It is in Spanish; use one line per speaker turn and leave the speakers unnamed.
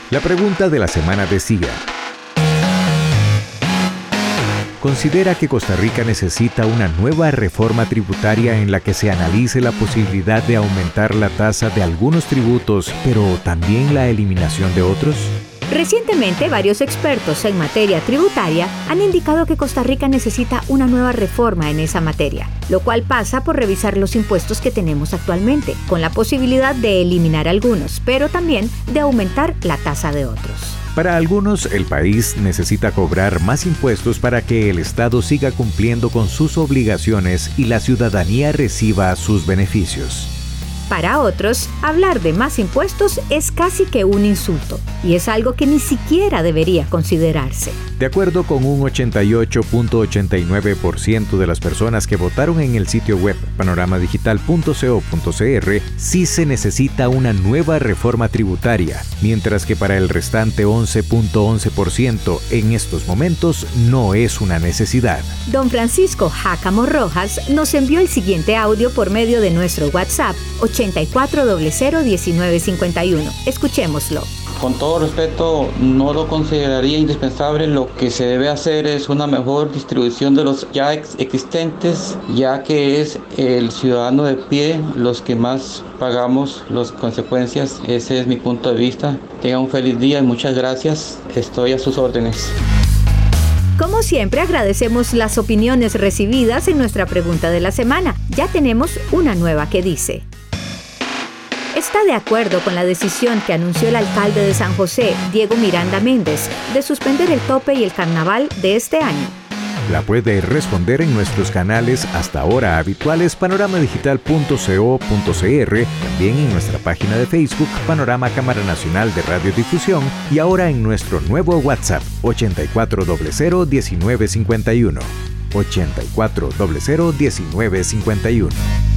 La pregunta de la semana decía: ¿considera que Costa Rica necesita una nueva reforma tributaria en la que se analice la posibilidad de aumentar la tasa de algunos tributos, pero también la eliminación de otros?
Recientemente, varios expertos en materia tributaria han indicado que Costa Rica necesita una nueva reforma en esa materia, lo cual pasa por revisar los impuestos que tenemos actualmente, con la posibilidad de eliminar algunos, pero también de aumentar la tasa de otros.
Para algunos, el país necesita cobrar más impuestos para que el Estado siga cumpliendo con sus obligaciones y la ciudadanía reciba sus beneficios.
Para otros, hablar de más impuestos es casi que un insulto, y es algo que ni siquiera debería considerarse.
De acuerdo con un 88.89% de las personas que votaron en el sitio web panoramadigital.co.cr, sí se necesita una nueva reforma tributaria, mientras que para el restante 11.11% en estos momentos no es una necesidad.
Don Francisco Jácamo Rojas nos envió el siguiente audio por medio de nuestro WhatsApp 84001951. Escuchémoslo.
Con todo respeto, no lo consideraría indispensable. Lo que se debe hacer es una mejor distribución de los ya existentes, ya que es el ciudadano de pie los que más pagamos las consecuencias. Ese es mi punto de vista. Tenga un feliz día y muchas gracias. Estoy a sus órdenes.
Como siempre, agradecemos las opiniones recibidas en nuestra pregunta de la semana. Ya tenemos una nueva que dice: ¿está de acuerdo con la decisión que anunció el alcalde de San José, Diego Miranda Méndez, de suspender el tope y el carnaval de este año?
La puede responder en nuestros canales hasta ahora habituales panoramadigital.co.cr, también en nuestra página de Facebook Panorama Cámara Nacional de Radiodifusión y ahora en nuestro nuevo WhatsApp 84001951. 84001951.